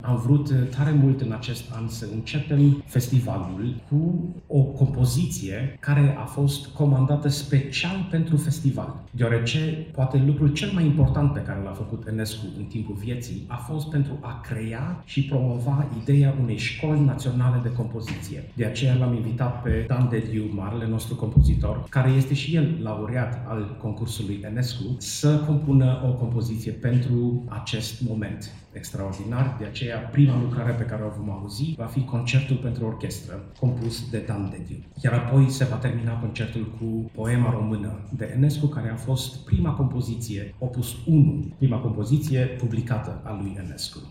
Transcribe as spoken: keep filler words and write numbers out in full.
Am vrut tare mult în acest an să începem festivalul cu o compoziție care a fost comandată special pentru festival, deoarece poate lucrul cel mai important pe care l-a făcut Enescu în timpul vieții a fost pentru a crea și promova ideea unei școli naționale de compoziție. De aceea l-am invitat pe Dan Dediu, marele nostru compozitor, care este și el laureat al concursului Enescu, să compună o compoziție pentru acest moment extraordinar. De aceea, prima lucrare pe care o vom auzi va fi concertul pentru orchestră, compus de Dan Dediu. Iar apoi se va termina concertul cu poema română de Enescu, care a fost prima compoziție, opus unu, prima compoziție publicată a lui Enescu.